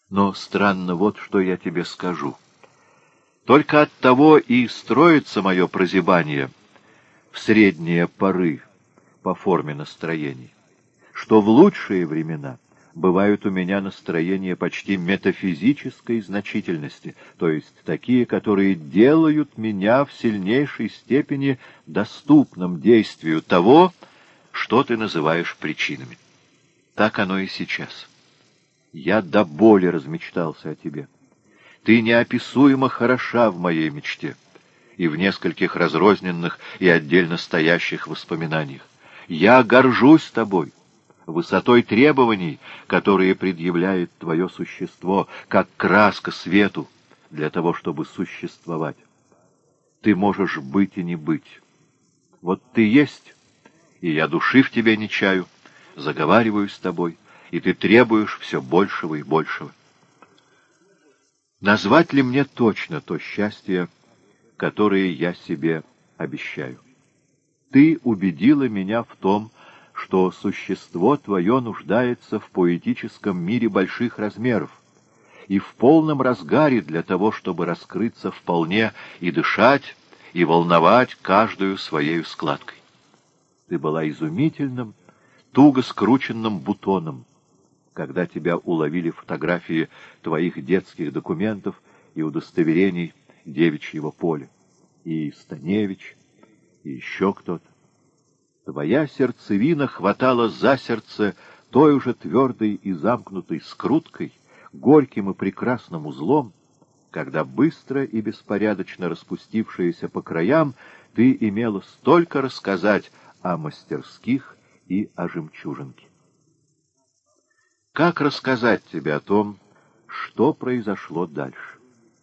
Но странно, вот что я тебе скажу. Только от того и строится мое прозябание в средние поры по форме настроений, что в лучшие времена бывают у меня настроения почти метафизической значительности, то есть такие, которые делают меня в сильнейшей степени доступным действию того, что ты называешь причинами. Так оно и сейчас. Я до боли размечтался о тебе. Ты неописуемо хороша в моей мечте и в нескольких разрозненных и отдельно стоящих воспоминаниях. Я горжусь тобой, высотой требований, которые предъявляет твое существо, как краска свету, для того, чтобы существовать. Ты можешь быть и не быть. Вот ты есть, и я души в тебе не чаю, заговариваю с тобой, и ты требуешь все большего и большего. Назвать ли мне точно то счастье, которое я себе обещаю? Ты убедила меня в том, что существо твое нуждается в поэтическом мире больших размеров и в полном разгаре для того, чтобы раскрыться вполне и дышать, и волновать каждую своею складкой. Ты была изумительным, туго скрученным бутоном, когда тебя уловили фотографии твоих детских документов и удостоверений девичьего поля, и Станевич, и еще кто-то. Твоя сердцевина хватала за сердце той уже твердой и замкнутой скруткой, горьким и прекрасным узлом, когда быстро и беспорядочно распустившаяся по краям ты имела столько рассказать о мастерских и о жемчужинке. Как рассказать тебе о том, что произошло дальше?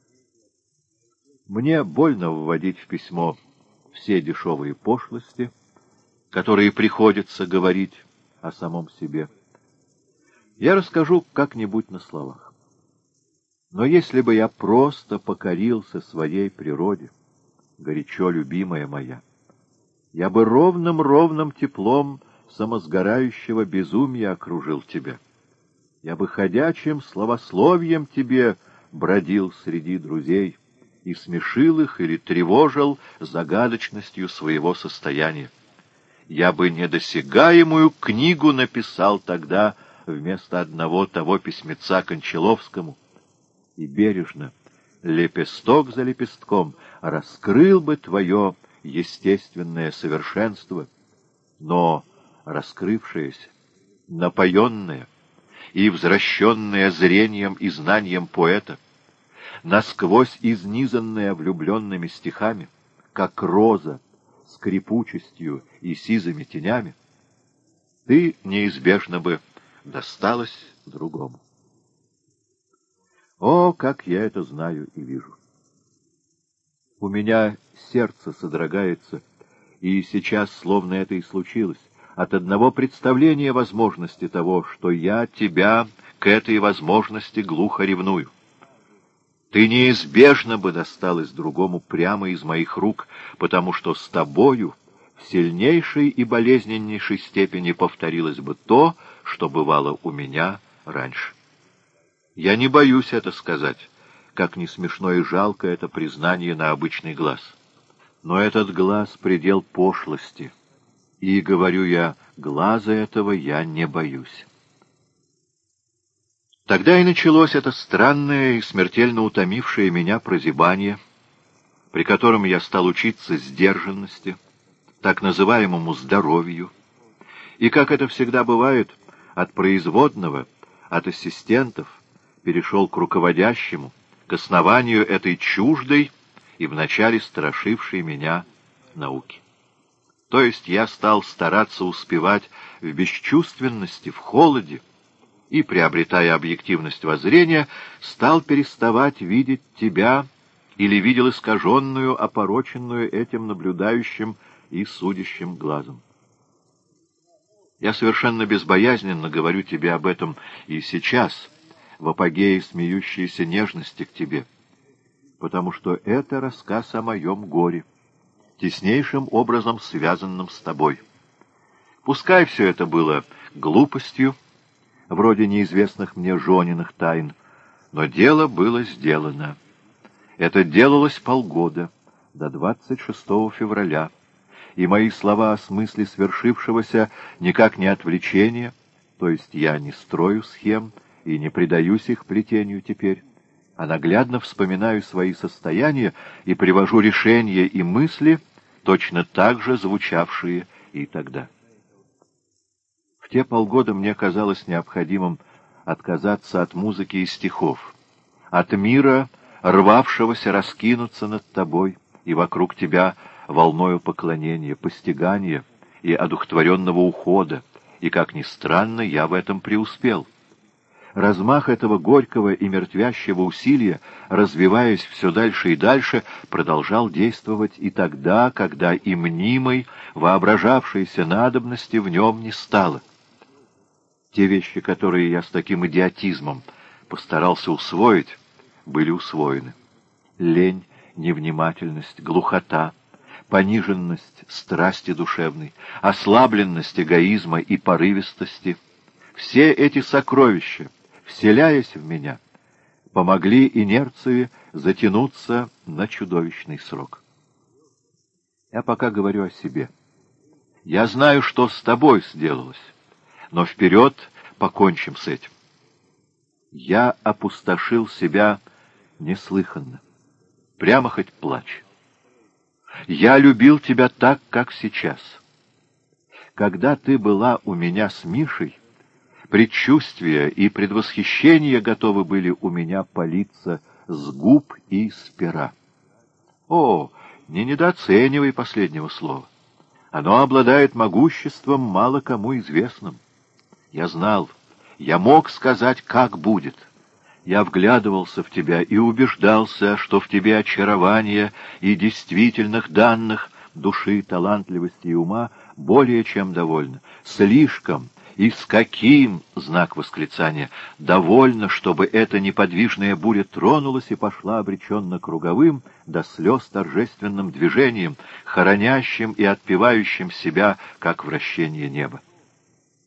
Мне больно вводить в письмо все дешевые пошлости, которые приходится говорить о самом себе. Я расскажу как-нибудь на словах. Но если бы я просто покорился своей природе, горячо любимая моя, я бы ровным теплом самосгорающего безумия окружил тебя. Я бы ходячим словословием тебе бродил среди друзей и смешил их или тревожил загадочностью своего состояния. Я бы недосягаемую книгу написал тогда вместо одного того письмеца Кончаловскому и бережно, лепесток за лепестком, раскрыл бы твое естественное совершенство, но раскрывшееся, напоенное и возвращенное зрением и знанием поэта, насквозь изнизанное влюбленными стихами, как роза, скрипучестью и сизыми тенями, ты неизбежно бы досталась другому. О, как я это знаю и вижу! У меня сердце содрогается, и сейчас словно это и случилось, от одного представления возможности того, что я тебя к этой возможности глухо ревную. Ты неизбежно бы досталась другому прямо из моих рук, потому что с тобою в сильнейшей и болезненнейшей степени повторилось бы то, что бывало у меня раньше. Я не боюсь это сказать, как не смешно и жалко это признание на обычный глаз. Но этот глаз — предел пошлости, и, говорю я, глаза этого я не боюсь. Тогда и началось это странное и смертельно утомившее меня прозябание, при котором я стал учиться сдержанности, так называемому здоровью, и, как это всегда бывает, от производного, от ассистентов, перешел к руководящему, к основанию этой чуждой и вначале страшившей меня науки. То есть я стал стараться успевать в бесчувственности, в холоде, и, приобретая объективность воззрения, стал переставать видеть тебя или видел искаженную, опороченную этим наблюдающим и судящим глазом. Я совершенно безбоязненно говорю тебе об этом и сейчас, в апогее смеющейся нежности к тебе, потому что это рассказ о моем горе, теснейшим образом связанным с тобой. Пускай все это было глупостью, вроде неизвестных мне Жониных тайн, Но дело было сделано. Это делалось полгода, до 26 февраля, и мои слова о смысле свершившегося никак не отвлечение, то есть я не строю схем и не предаюсь их плетению теперь, а наглядно вспоминаю свои состояния и привожу решения и мысли, точно так же звучавшие и тогда. В те полгода мне казалось необходимым отказаться от музыки и стихов, от мира, рвавшегося раскинуться над тобой и вокруг тебя волною поклонения, постигания и одухотворенного ухода, и, как ни странно, я в этом преуспел. Размах этого горького и мертвящего усилия, развиваясь все дальше и дальше, продолжал действовать и тогда, когда и мнимой, воображавшейся надобности в нем не стало. Те вещи, которые я с таким идиотизмом постарался усвоить, были усвоены. Лень, невнимательность, глухота, пониженность страсти душевной, ослабленность эгоизма и порывистости — все эти сокровища, вселяясь в меня, помогли инерции затянуться на чудовищный срок. Я пока говорю о себе. Я знаю, что с тобой сделалось, но вперед покончим с этим. Я опустошил себя неслыханно. Прямо хоть плачь. Я любил тебя так, как сейчас. Когда ты была у меня с Мишей, предчувствия и предвосхищения готовы были у меня палиться с губ и с пера. О, не недооценивай последнего слова. Оно обладает могуществом, мало кому известным. Я знал, я мог сказать, как будет. Я вглядывался в тебя и убеждался, что в тебе очарование и действительных данных души, талантливости и ума более чем довольно. Слишком и с каким, знак восклицания, довольно, чтобы эта неподвижная буря тронулась и пошла обреченно круговым, до слез торжественным движением, хоронящим и отпевающим себя, как вращение неба.